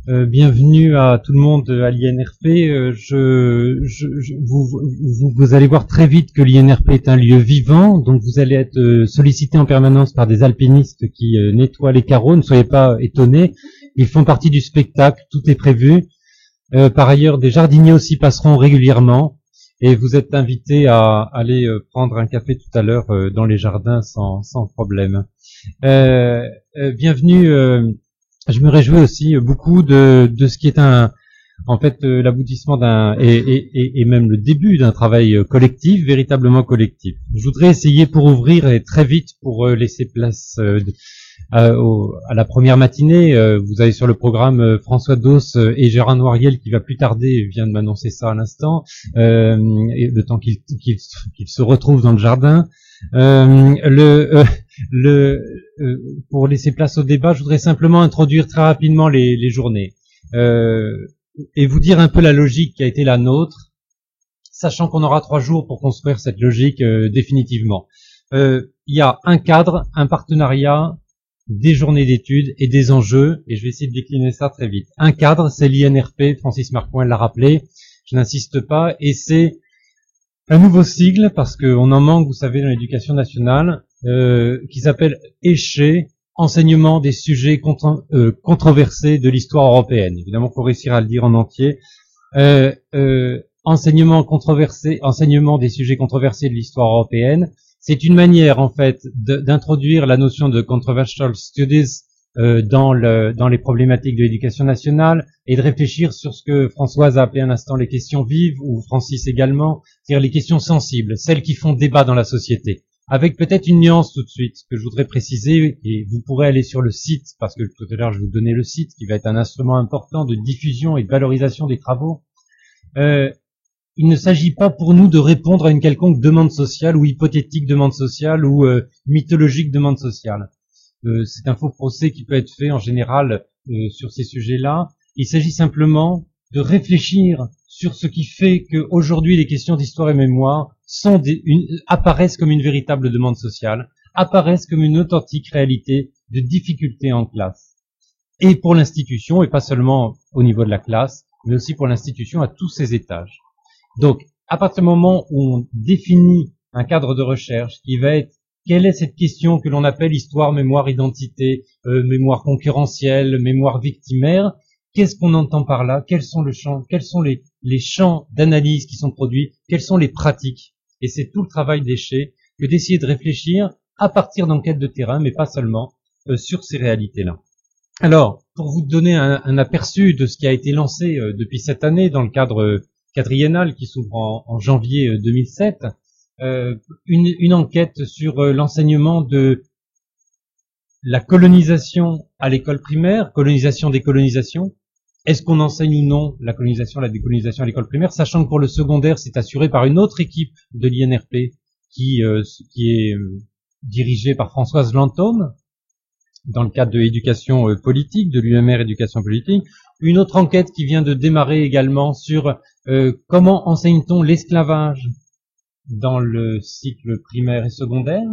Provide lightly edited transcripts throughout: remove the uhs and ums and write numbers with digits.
Bienvenue à tout le monde à l'INRP. Vous allez voir très vite que l'INRP est un lieu vivant, donc vous allez être sollicité en permanence par des alpinistes qui nettoient les carreaux. Ne soyez pas étonnés, ils font partie du spectacle, tout est prévu. Par ailleurs, des jardiniers aussi passeront régulièrement et vous êtes invités à aller prendre un café tout à l'heure dans les jardins sans problème. Bienvenue. Je me réjouis aussi beaucoup de ce qui est l'aboutissement et même le début d'un travail collectif, véritablement collectif. Je voudrais essayer pour ouvrir et très vite pour laisser place à la première matinée. Vous avez sur le programme François Dos et Gérard Noiriel qui va plus tarder, vient de m'annoncer ça à l'instant, et le temps qu'il se retrouve dans le jardin. Pour laisser place au débat, je voudrais simplement introduire très rapidement les journées et vous dire un peu la logique qui a été la nôtre, sachant qu'on aura 3 jours pour construire cette logique définitivement. Il y a un cadre, un partenariat, des journées d'études et des enjeux, et je vais essayer de décliner ça très vite. Un cadre, c'est l'INRP, Francis Marcoing l'a rappelé, je n'insiste pas, et c'est un nouveau sigle, parce qu'on en manque, vous savez, dans l'éducation nationale, qui s'appelle ECHE, enseignement des sujets controversés de l'histoire européenne. Évidemment, il faut réussir à le dire en entier. Enseignement des sujets controversés de l'histoire européenne. C'est une manière, en fait, d'introduire la notion de controversial studies dans les problématiques de l'éducation nationale et de réfléchir sur ce que Françoise a appelé un instant les questions vives, ou Francis également, c'est-à-dire les questions sensibles, celles qui font débat dans la société. Avec peut-être une nuance tout de suite que je voudrais préciser, et vous pourrez aller sur le site, parce que tout à l'heure je vais vous donner le site, qui va être un instrument important de diffusion et de valorisation des travaux. Il ne s'agit pas pour nous de répondre à une quelconque demande sociale, ou hypothétique demande sociale, ou mythologique demande sociale. C'est un faux procès qui peut être fait en général sur ces sujets-là. Il s'agit simplement de réfléchir sur ce qui fait qu'aujourd'hui les questions d'histoire et mémoire apparaissent comme une véritable demande sociale, apparaissent comme une authentique réalité de difficulté en classe. Et pour l'institution, et pas seulement au niveau de la classe, mais aussi pour l'institution à tous ses étages. Donc, à partir du moment où on définit un cadre de recherche qui va être quelle est cette question que l'on appelle histoire, mémoire, identité, mémoire concurrentielle, mémoire victimaire, qu'est-ce qu'on entend par là? Quels sont les champs d'analyse qui sont produits? Quelles sont les pratiques? Et c'est tout le travail d'ECHE que d'essayer de réfléchir à partir d'enquêtes de terrain, mais pas seulement, sur ces réalités-là. Alors, pour vous donner un aperçu de ce qui a été lancé depuis cette année dans le cadre quadriennal qui s'ouvre en janvier 2007, une enquête sur l'enseignement de la colonisation à l'école primaire, colonisation, décolonisation. Est-ce qu'on enseigne ou non la colonisation, la décolonisation à l'école primaire, sachant que pour le secondaire, c'est assuré par une autre équipe de l'INRP qui est dirigée par Françoise Lantôme, dans le cadre de l'éducation politique, de l'UMR éducation politique. Une autre enquête qui vient de démarrer également sur comment enseigne-t-on l'esclavage dans le cycle primaire et secondaire.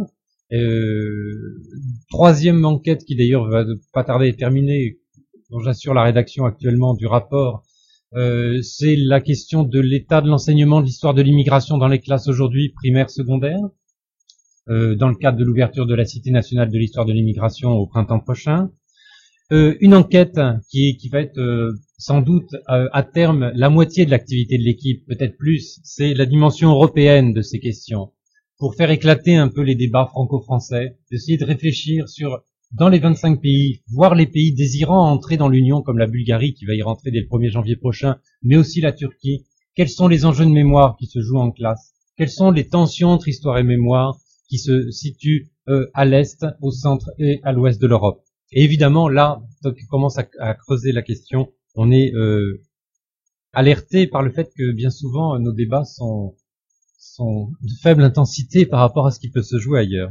Troisième enquête qui d'ailleurs va pas tarder à être terminée, dont j'assure la rédaction actuellement du rapport, c'est la question de l'état de l'enseignement de l'histoire de l'immigration dans les classes aujourd'hui, primaire, secondaire, dans le cadre de l'ouverture de la Cité nationale de l'histoire de l'immigration au printemps prochain. Une enquête qui va être sans doute à terme la moitié de l'activité de l'équipe, peut-être plus, c'est la dimension européenne de ces questions, pour faire éclater un peu les débats franco-français, d'essayer de réfléchir sur, dans les 25 pays, voire les pays désirant entrer dans l'Union, comme la Bulgarie qui va y rentrer dès le 1er janvier prochain, mais aussi la Turquie, quels sont les enjeux de mémoire qui se jouent en classe, quelles sont les tensions entre histoire et mémoire qui se situent à l'Est, au centre et à l'Ouest de l'Europe. Et évidemment, là, quand on commence à creuser la question, on est alerté par le fait que bien souvent nos débats sont de faible intensité par rapport à ce qui peut se jouer ailleurs.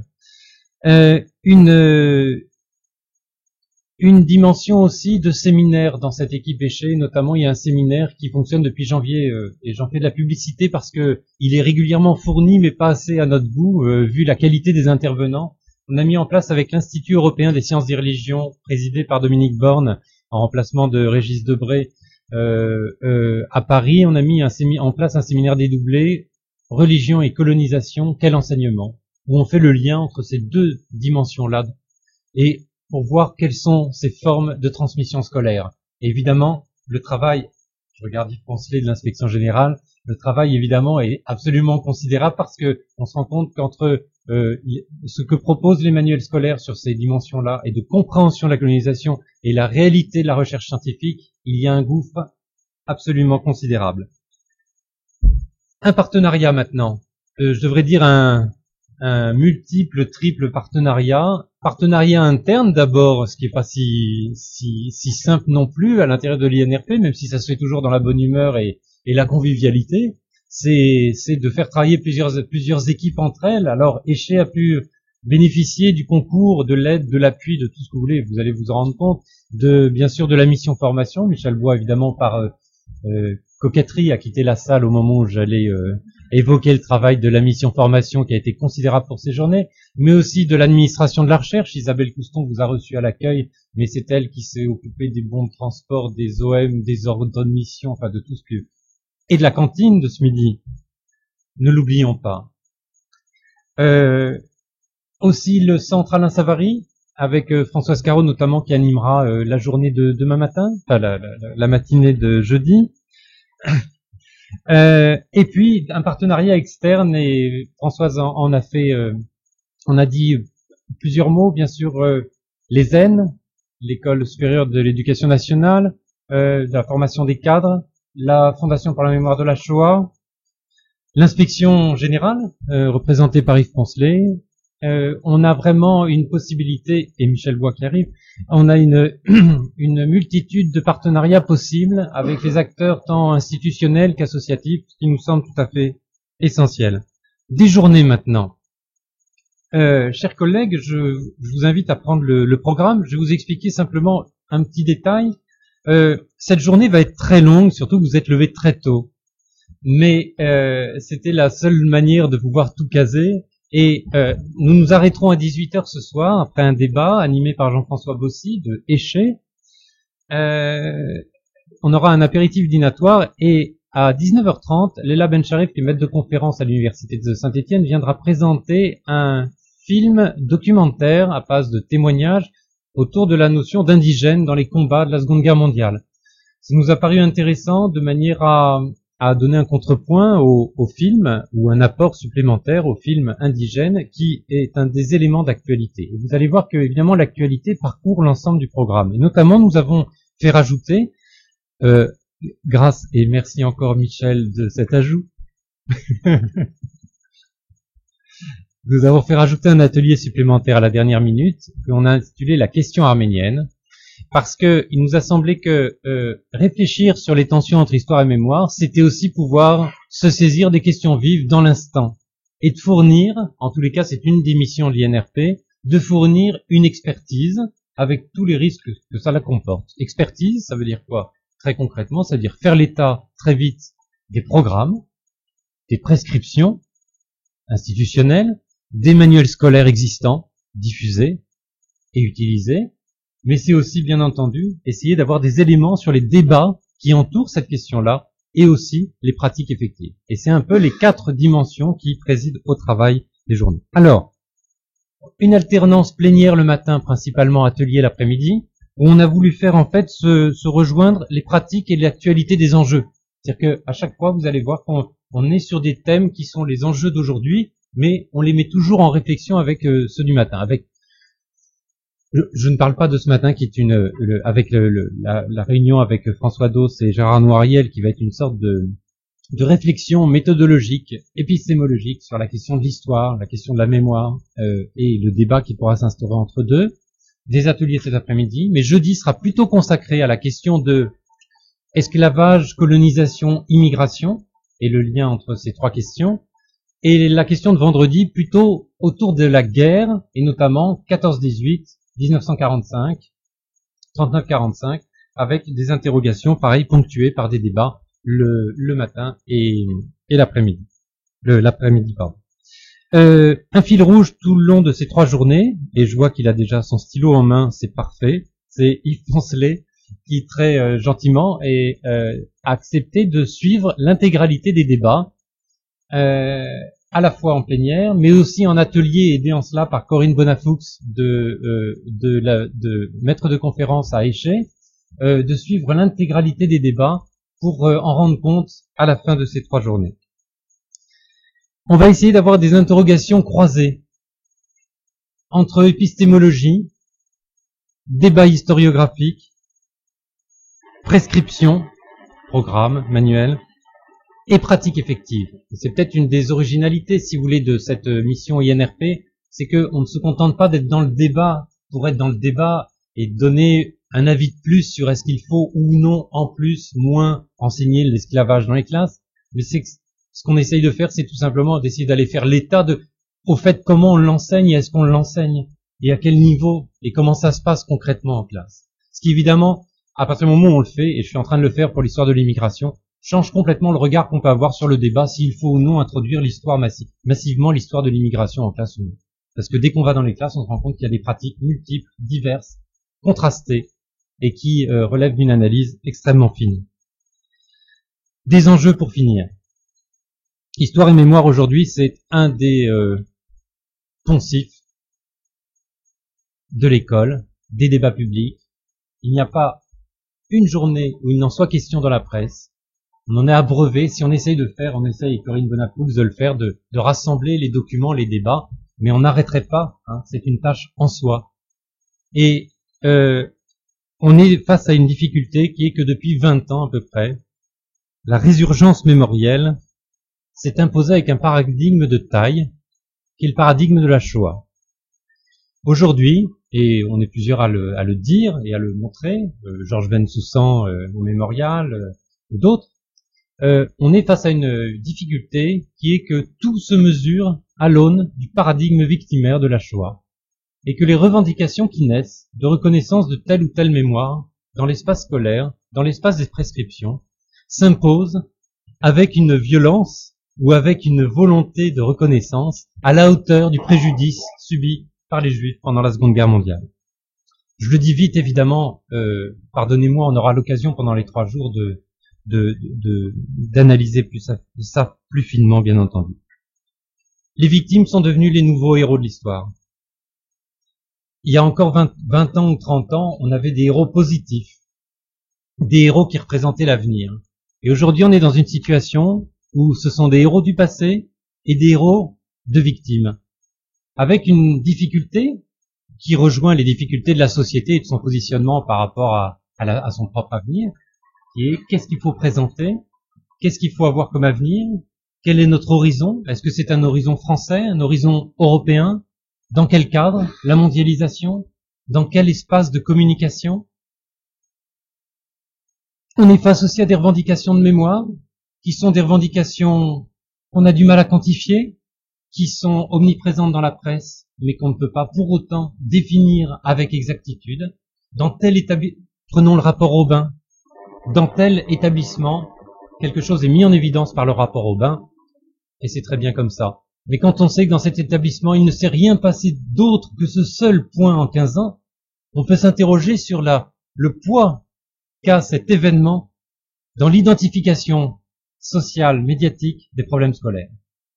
Une dimension aussi de séminaire dans cette équipe ECHE, notamment il y a un séminaire qui fonctionne depuis janvier, et j'en fais de la publicité parce que il est régulièrement fourni mais pas assez à notre goût, vu la qualité des intervenants. On a mis en place avec l'Institut européen des sciences des religions, présidé par Dominique Borne, en remplacement de Régis Debray à Paris. On a mis en place un séminaire dédoublé, religion et colonisation, quel enseignement, où on fait le lien entre ces deux dimensions-là, et pour voir quelles sont ces formes de transmission scolaire. Et évidemment, le travail, je regarde Yves Poncelet de l'Inspection Générale, le travail évidemment est absolument considérable parce que on se rend compte qu'entre ce que proposent les manuels scolaires sur ces dimensions-là et de compréhension de la colonisation et la réalité de la recherche scientifique, il y a un gouffre absolument considérable. Un partenariat maintenant, je devrais dire un multiple, triple partenariat interne d'abord, ce qui est pas si simple non plus à l'intérieur de l'INRP, même si ça se fait toujours dans la bonne humeur et la convivialité, c'est de faire travailler plusieurs équipes entre elles. Alors Éché a pu bénéficier du concours, de l'aide, de l'appui, de tout ce que vous voulez, vous allez vous en rendre compte, bien sûr de la mission formation. Michel Bois évidemment par coquetterie a quitté la salle au moment où j'allais évoquer le travail de la mission formation qui a été considérable pour ces journées, mais aussi de l'administration de la recherche. Isabelle Couston vous a reçu à l'accueil, mais c'est elle qui s'est occupée des bons de transport, des OM, des ordres de mission, enfin de tout ce que... Et de la cantine de ce midi. Ne l'oublions pas. Aussi le centre Alain Savary, avec Françoise Caro notamment, qui animera la journée de demain matin, enfin la matinée de jeudi. Et puis un partenariat externe, et Françoise en a fait, on a dit plusieurs mots, bien sûr, l'ESN, l'École supérieure de l'éducation nationale, de la formation des cadres, la Fondation pour la mémoire de la Shoah, l'inspection générale, représentée par Yves Poncelet. On a vraiment une possibilité, et Michel Bois qui arrive, on a une multitude de partenariats possibles avec les acteurs tant institutionnels qu'associatifs, ce qui nous semble tout à fait essentiel. Des journées maintenant. Chers collègues, je vous invite à prendre le programme. Je vais vous expliquer simplement un petit détail. Cette journée va être très longue, surtout que vous êtes levés très tôt. Mais c'était la seule manière de pouvoir tout caser. Et nous nous arrêterons à 18h ce soir, après un débat animé par Jean-François Bossy de Éché. On aura un apéritif dînatoire et à 19h30, Léla Bencharif, qui est maître de conférence à l'université de Saint-Étienne, viendra présenter un film documentaire à base de témoignages autour de la notion d'indigène dans les combats de la Seconde Guerre mondiale. Ça nous a paru intéressant de manière à donner un contrepoint au film, ou un apport supplémentaire au film indigène, qui est un des éléments d'actualité. Et vous allez voir que, évidemment, l'actualité parcourt l'ensemble du programme. Et notamment, nous avons fait rajouter, grâce, et merci encore Michel de cet ajout, nous avons fait rajouter un atelier supplémentaire à la dernière minute, qu'on a intitulé La question arménienne, parce que il nous a semblé que réfléchir sur les tensions entre histoire et mémoire, c'était aussi pouvoir se saisir des questions vives dans l'instant, et de fournir, en tous les cas c'est une des missions de l'INRP, de fournir une expertise avec tous les risques que ça la comporte. Expertise, ça veut dire quoi? Très concrètement, ça veut dire faire l'état très vite des programmes, des prescriptions institutionnelles, des manuels scolaires existants, diffusés et utilisés, mais c'est aussi, bien entendu, essayer d'avoir des éléments sur les débats qui entourent cette question-là, et aussi les pratiques effectives. Et c'est un peu les 4 dimensions qui président au travail des journées. Alors, une alternance plénière le matin, principalement atelier l'après-midi, où on a voulu faire en fait se rejoindre les pratiques et l'actualité des enjeux. C'est-à-dire qu'à chaque fois, vous allez voir qu'on est sur des thèmes qui sont les enjeux d'aujourd'hui, mais on les met toujours en réflexion avec ceux du matin. Je ne parle pas de ce matin qui est avec la réunion avec François Dos et Gérard Noiriel, qui va être une sorte de réflexion méthodologique, épistémologique sur la question de l'histoire, la question de la mémoire, et le débat qui pourra s'instaurer entre deux. Des ateliers cet après-midi, mais jeudi sera plutôt consacré à la question de esclavage, colonisation, immigration, et le lien entre ces 3 questions. Et la question de vendredi, plutôt autour de la guerre, et notamment 14-18, 1945, 39-45, avec des interrogations, pareil, ponctuées par des débats le matin et l'après-midi. L'après-midi, pardon. Un fil rouge tout le long de ces 3 journées, et je vois qu'il a déjà son stylo en main, c'est parfait, c'est Yves Poncelet, qui très gentiment a accepté de suivre l'intégralité des débats, à la fois en plénière, mais aussi en atelier, aidé en cela par Corinne Bonafoux de maître de conférence à Éché, de suivre l'intégralité des débats pour en rendre compte à la fin de ces 3 journées. On va essayer d'avoir des interrogations croisées entre épistémologie, débat historiographique, prescription, programme, manuel, et pratique effective. C'est peut-être une des originalités, si vous voulez, de cette mission INRP, c'est qu'on ne se contente pas d'être dans le débat pour être dans le débat et donner un avis de plus sur est-ce qu'il faut ou non, en plus, moins enseigner l'esclavage dans les classes, mais c'est que ce qu'on essaye de faire, c'est tout simplement d'essayer d'aller faire l'état au fait comment on l'enseigne et est-ce qu'on l'enseigne et à quel niveau et comment ça se passe concrètement en classe. Ce qui évidemment, à partir du moment où on le fait, et je suis en train de le faire pour l'histoire de l'immigration, change complètement le regard qu'on peut avoir sur le débat s'il faut ou non introduire l'histoire massivement l'histoire de l'immigration en classe ou non. Parce que dès qu'on va dans les classes, on se rend compte qu'il y a des pratiques multiples, diverses, contrastées, et qui relèvent d'une analyse extrêmement fine. Des enjeux pour finir. Histoire et mémoire aujourd'hui, c'est un des poncifs de l'école, des débats publics. Il n'y a pas une journée où il n'en soit question dans la presse. On en est abreuvé. Si on essaye de le faire, on essaye, Corinne Bonafoux, de le faire, de rassembler les documents, les débats, mais on n'arrêterait pas. Hein, c'est une tâche en soi. Et on est face à une difficulté qui est que depuis 20 ans à peu près, la résurgence mémorielle s'est imposée avec un paradigme de taille, qui est le paradigme de la Shoah. Aujourd'hui, et on est plusieurs à le dire et à le montrer, Georges Bensoussan au Mémorial, ou d'autres, on est face à une difficulté qui est que tout se mesure à l'aune du paradigme victimaire de la Shoah, et que les revendications qui naissent de reconnaissance de telle ou telle mémoire dans l'espace scolaire, dans l'espace des prescriptions, s'imposent avec une violence ou avec une volonté de reconnaissance à la hauteur du préjudice subi par les Juifs pendant la Seconde Guerre mondiale. Je le dis vite, évidemment, pardonnez-moi, on aura l'occasion pendant les 3 jours d'analyser ça plus finement, bien entendu. Les victimes sont devenues les nouveaux héros de l'histoire. Il y a encore 20 ans ou 30 ans, on avait des héros positifs, des héros qui représentaient l'avenir. Et aujourd'hui, on est dans une situation où ce sont des héros du passé et des héros de victimes, avec une difficulté qui rejoint les difficultés de la société et de son positionnement par rapport à son propre avenir, qui est qu'est-ce qu'il faut présenter, qu'est-ce qu'il faut avoir comme avenir, quel est notre horizon, est-ce que c'est un horizon français, un horizon européen, dans quel cadre, la mondialisation, dans quel espace de communication. On est face aussi à des revendications de mémoire, qui sont des revendications qu'on a du mal à quantifier, qui sont omniprésentes dans la presse, mais qu'on ne peut pas pour autant définir avec exactitude. Prenons le rapport Aubin. Dans tel établissement, quelque chose est mis en évidence par le rapport Aubin, et c'est très bien comme ça. Mais quand on sait que dans cet établissement, il ne s'est rien passé d'autre que ce seul point en 15 ans, on peut s'interroger sur le poids qu'a cet événement dans l'identification sociale, médiatique des problèmes scolaires.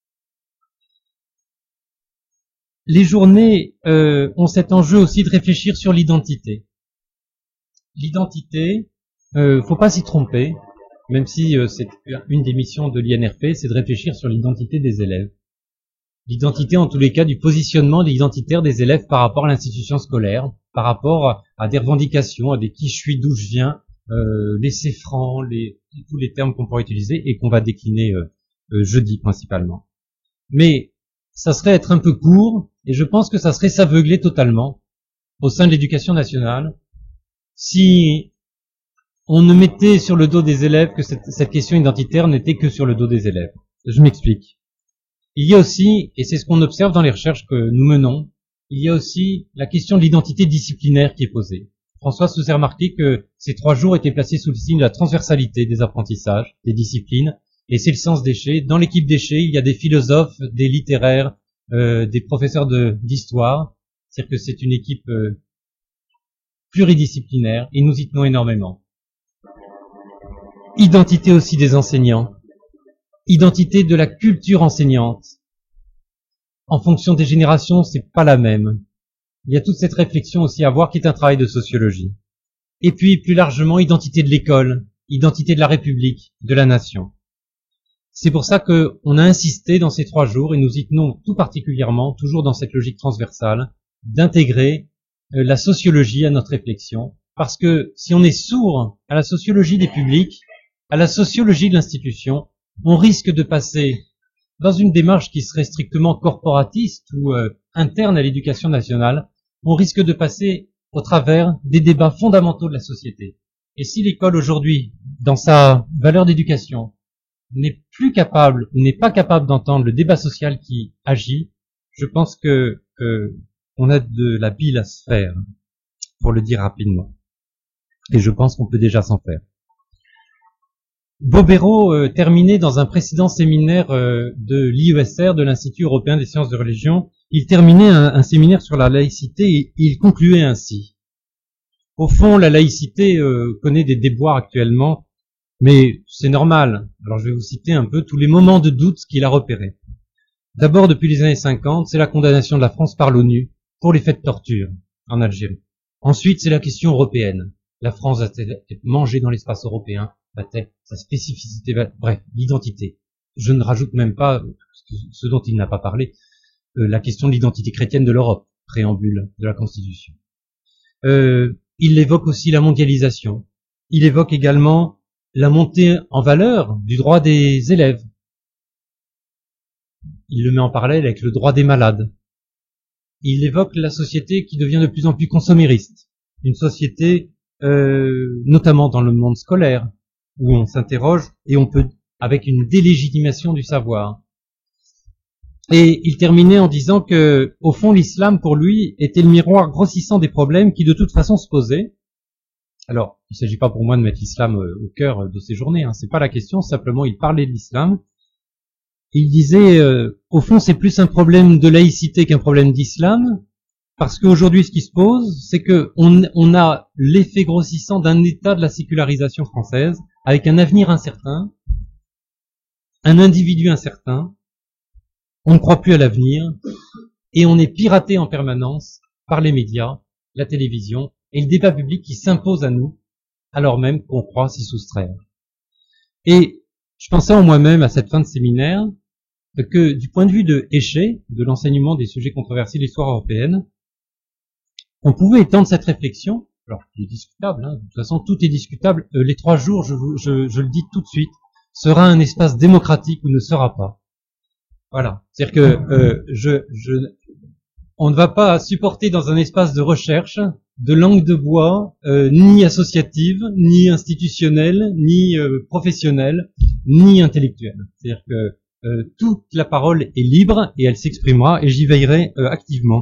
Les journées ont cet enjeu aussi de réfléchir sur l'identité. L'identité, faut pas s'y tromper, même si c'est une des missions de l'INRP, c'est de réfléchir sur l'identité des élèves. L'identité, en tous les cas, du positionnement identitaire des élèves par rapport à l'institution scolaire, par rapport à des revendications, à des qui je suis, d'où je viens, les CFRAN, tous les termes qu'on pourrait utiliser et qu'on va décliner jeudi principalement. Mais ça serait être un peu court, et je pense que ça serait s'aveugler totalement au sein de l'éducation nationale si on ne mettait sur le dos des élèves que cette question identitaire n'était que sur le dos des élèves. Je m'explique. Il y a aussi, et c'est ce qu'on observe dans les recherches que nous menons, il y a aussi la question de l'identité disciplinaire qui est posée. François se faisait remarquer que ces 3 jours étaient placés sous le signe de la transversalité des apprentissages, des disciplines, et c'est le sens d'Éché. Dans l'équipe d'Éché, il y a des philosophes, des littéraires, des professeurs d'histoire. C'est-à-dire que c'est une équipe pluridisciplinaire, et nous y tenons énormément. Identité aussi des enseignants, identité de la culture enseignante. En fonction des générations, c'est pas la même. Il y a toute cette réflexion aussi à avoir qui est un travail de sociologie. Et puis, plus largement, identité de l'école, identité de la République, de la nation. C'est pour ça qu'on a insisté dans ces 3 jours, et nous y tenons tout particulièrement, toujours dans cette logique transversale, d'intégrer la sociologie à notre réflexion. Parce que si on est sourd à la sociologie des publics, à la sociologie de l'institution, on risque de passer dans une démarche qui serait strictement corporatiste ou interne à l'éducation nationale, on risque de passer au travers des débats fondamentaux de la société. Et si l'école aujourd'hui, dans sa valeur d'éducation, n'est pas capable d'entendre le débat social qui agit, je pense que on a de la bile à se faire, pour le dire rapidement. Et je pense qu'on peut déjà s'en faire. Bobéro terminait dans un précédent séminaire de l'IESR, de l'Institut européen des sciences de religion, il terminait un séminaire sur la laïcité et il concluait ainsi. Au fond, la laïcité connaît des déboires actuellement, mais c'est normal. Alors je vais vous citer un peu tous les moments de doute qu'il a repérés. D'abord, depuis les années 50, c'est la condamnation de la France par l'ONU pour les faits de torture en Algérie. Ensuite, c'est la question européenne. La France a-t-elle mangé dans l'espace européen? Va-t-elle sa spécificité? Bref, l'identité. Je ne rajoute même pas ce dont il n'a pas parlé, la question de l'identité chrétienne de l'Europe, préambule de la Constitution. Il évoque aussi la mondialisation. Il évoque également la montée en valeur du droit des élèves. Il le met en parallèle avec le droit des malades. Il évoque la société qui devient de plus en plus consommériste. Une société, notamment dans le monde scolaire, où on s'interroge et on peut, avec une délégitimation du savoir. Et il terminait en disant que, au fond, l'islam, pour lui, était le miroir grossissant des problèmes qui, de toute façon, se posaient. Alors, il ne s'agit pas pour moi de mettre l'islam au cœur de ces journées, hein, c'est pas la question, simplement il parlait de l'islam. Il disait, au fond, c'est plus un problème de laïcité qu'un problème d'islam, parce qu'aujourd'hui, ce qui se pose, c'est que on a l'effet grossissant d'un état de la sécularisation française, avec un avenir incertain, un individu incertain, on ne croit plus à l'avenir, et on est piraté en permanence par les médias, la télévision, et le débat public qui s'impose à nous, alors même qu'on croit s'y soustraire. Et je pensais en moi-même, à cette fin de séminaire, que du point de vue de Éché, de l'enseignement des sujets controversés de l'histoire européenne, on pouvait étendre cette réflexion, alors c'est discutable, hein, de toute façon tout est discutable, les 3 jours, je le dis tout de suite, sera un espace démocratique ou ne sera pas. Voilà, c'est-à-dire que on ne va pas supporter dans un espace de recherche de langue de bois, ni associative, ni institutionnelle, ni professionnelle, ni intellectuelle. C'est-à-dire que toute la parole est libre et elle s'exprimera et j'y veillerai activement.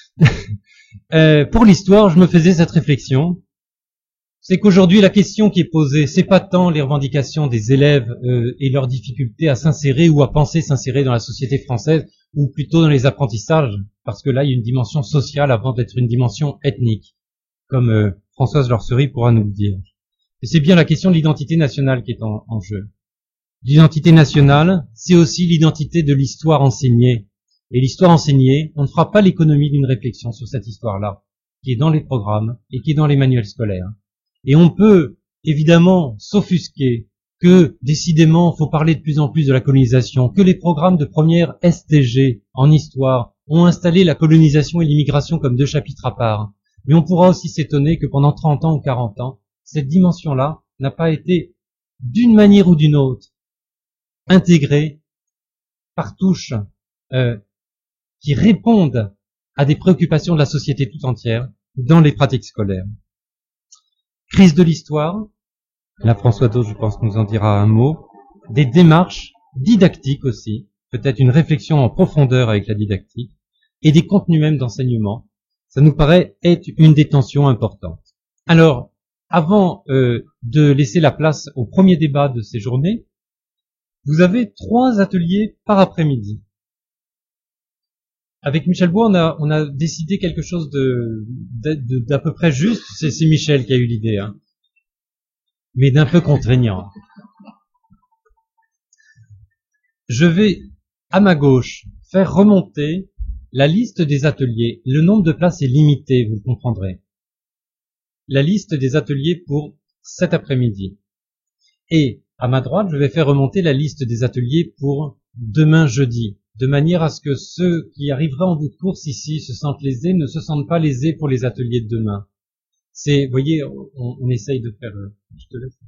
Pour l'histoire, je me faisais cette réflexion. C'est qu'aujourd'hui, la question qui est posée, c'est pas tant les revendications des élèves et leur difficulté à s'insérer ou à penser s'insérer dans la société française, ou plutôt dans les apprentissages, parce que là, il y a une dimension sociale avant d'être une dimension ethnique, comme Françoise Lorcerie pourra nous le dire. Et c'est bien la question de l'identité nationale qui est en jeu. L'identité nationale, c'est aussi l'identité de l'histoire enseignée. Et l'histoire enseignée, on ne fera pas l'économie d'une réflexion sur cette histoire-là, qui est dans les programmes et qui est dans les manuels scolaires. Et on peut évidemment s'offusquer que, décidément, il faut parler de plus en plus de la colonisation, que les programmes de première STG en histoire ont installé la colonisation et l'immigration comme 2 chapitres à part. Mais on pourra aussi s'étonner que pendant 30 ans ou 40 ans, cette dimension-là n'a pas été, d'une manière ou d'une autre, intégrée par touches qui répondent à des préoccupations de la société tout entière dans les pratiques scolaires. Crise de l'histoire, là François Thos, je pense, nous en dira un mot, des démarches didactiques aussi, peut-être une réflexion en profondeur avec la didactique, et des contenus même d'enseignement, ça nous paraît être une des tensions importantes. Alors, avant de laisser la place au premier débat de ces journées, vous avez 3 ateliers par après-midi. avec Michel Bois, on a décidé quelque chose d'à peu près juste. C'est Michel qui a eu l'idée, hein, mais d'un peu contraignant. Je vais, à ma gauche, faire remonter la liste des ateliers. Le nombre de places est limité, vous le comprendrez. La liste des ateliers pour cet après-midi. Et à ma droite, je vais faire remonter la liste des ateliers pour demain jeudi, de manière à ce que ceux qui arriveront en bout de course ici se sentent lésés, ne se sentent pas lésés pour les ateliers de demain. Vous voyez, on essaye de faire... Je te laisse.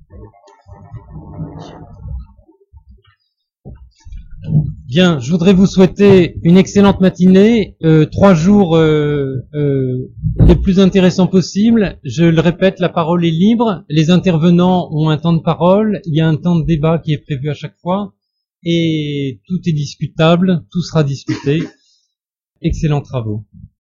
Bien, je voudrais vous souhaiter une excellente matinée, 3 jours les plus intéressants possibles. Je le répète, la parole est libre, les intervenants ont un temps de parole, il y a un temps de débat qui est prévu à chaque fois, et tout est discutable, tout sera discuté. Excellents travaux.